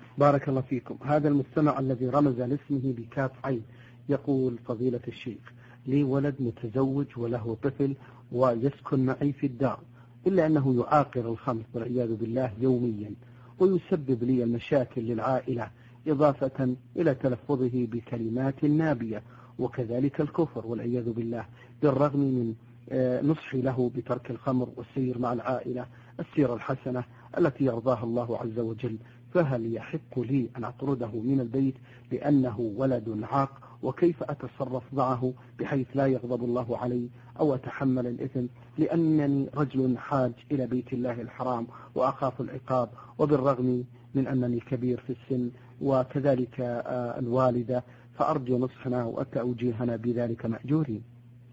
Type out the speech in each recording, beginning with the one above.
بارك الله فيكم. هذا المستمع الذي رمز لاسمه بكاف عين يقول: فضيلة الشيخ، لي ولد متزوج وله طفل ويسكن معي في الدار، إلا أنه يعاقر الخمر والعياذ بالله يوميا، ويسبب لي المشاكل للعائلة، إضافة إلى تلفظه بكلمات نابية، وكذلك الكفر والعياذ بالله، بالرغم من نصحي له بترك الخمر والسير مع العائلة السيرة الحسنة التي يرضاها الله عز وجل. فهل يحق لي أن أطرده من البيت لأنه ولد عاق؟ وكيف أتصرف معه بحيث لا يغضب الله علي أو أتحمل الإثم، لأنني رجل حاج إلى بيت الله الحرام وأخاف العقاب، وبالرغم من أنني كبير في السن وكذلك الوالدة، فأرجو نصحنا وتوجيهنا بذلك مأجورين.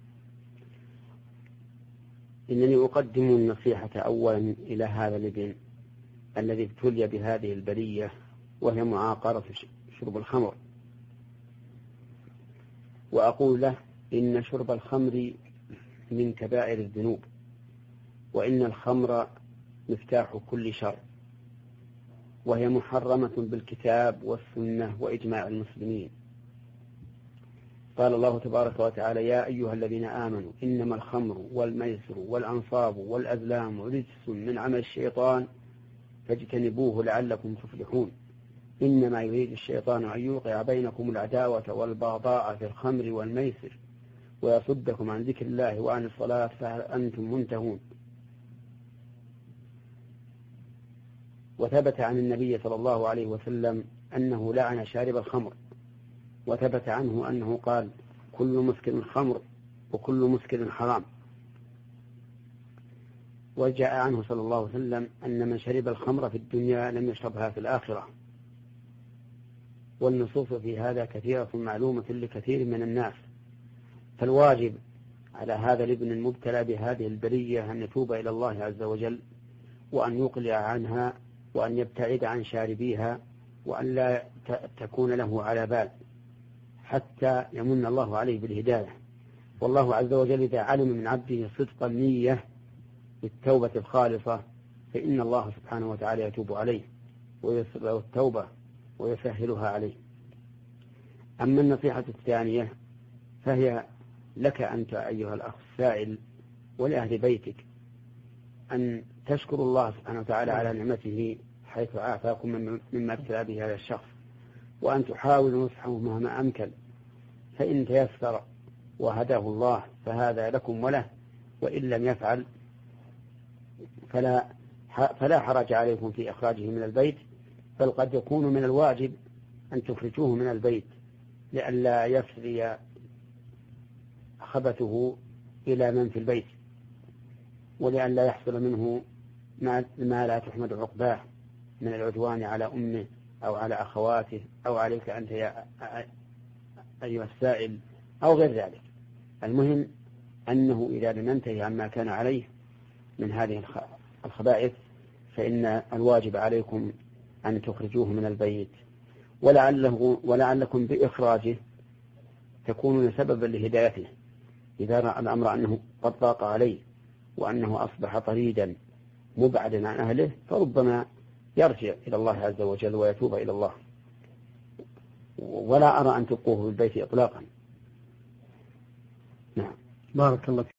إنني أقدم النصيحة أولا إلى هذا الابن الذي ابتلي بهذه البلية وهي معاقرة شرب الخمر، وأقول له: إن شرب الخمر من كبائر الذنوب، وإن الخمر مفتاح كل شر، وهي محرمة بالكتاب والسنة وإجماع المسلمين. قال الله تبارك وتعالى: يا أيها الذين آمنوا إنما الخمر والميسر والأنصاب والأزلام رجس من عمل الشيطان فاجتنبوه لعلكم تفلحون. إنما يريد الشيطان أن يوقع بينكم العداوة والبغضاء في الخمر والميسر ويصدكم عن ذكر الله وعن الصلاة فهل أنتم منتهون. وثبت عن النبي صلى الله عليه وسلم أنه لعن شارب الخمر، وثبت عنه أنه قال: كل مسكر خمر وكل مسكر حرام. وجاء عنه صلى الله عليه وسلم أن من شرب الخمر في الدنيا لم يشربها في الآخرة. والنصوص في هذا كثيرة معلومة لكثير من الناس، فالواجب على هذا الابن المبتلى بهذه البلية أن يتوب إلى الله عز وجل، وأن يقلع عنها، وأن يبتعد عن شاربيها، وأن لا تكون له على بال حتى يمن الله عليه بالهداية. والله عز وجل إذا علم من عبده صدق النية بالتوبة الخالصة فإن الله سبحانه وتعالى يتوب عليه ويسر له التوبة ويسهلها عليه. أما النصيحة الثانية فهي لك أنت أيها الأخ السائل ولأهل بيتك أن تشكروا الله سبحانه وتعالى على نعمته حيث أعفاكم مما ابتلى به هذا الشخص، وأن تحاولوا نصحه مهما أمكن، فإن تيسر وهداه الله فهذا لكم وله، وإن لم يفعل فلا حرج عليكم في إخراجه من البيت، بل قد يكون من الواجب أن تخرجوه من البيت لئلا يفري خبثه إلى من في البيت، ولئلا يحصل منه ما لا تحمد عقباه من العدوان على أمه أو على أخواته أو عليك أنت يا أيها السائل أو غير ذلك. المهم أنه إذا لم ينتهي عما كان عليه من هذه الخبائث فإن الواجب عليكم أن تخرجوه من البيت، ولعلكم بإخراجه تكونون سببا لهدايته. إذا رأى الأمر أنه قد ضاق عليه وأنه أصبح طريدا مبعدا عن أهله فربما يرجع إلى الله عز وجل ويتوب إلى الله. ولا أرى أن تبقوه في البيت إطلاقا. نعم. بارك الله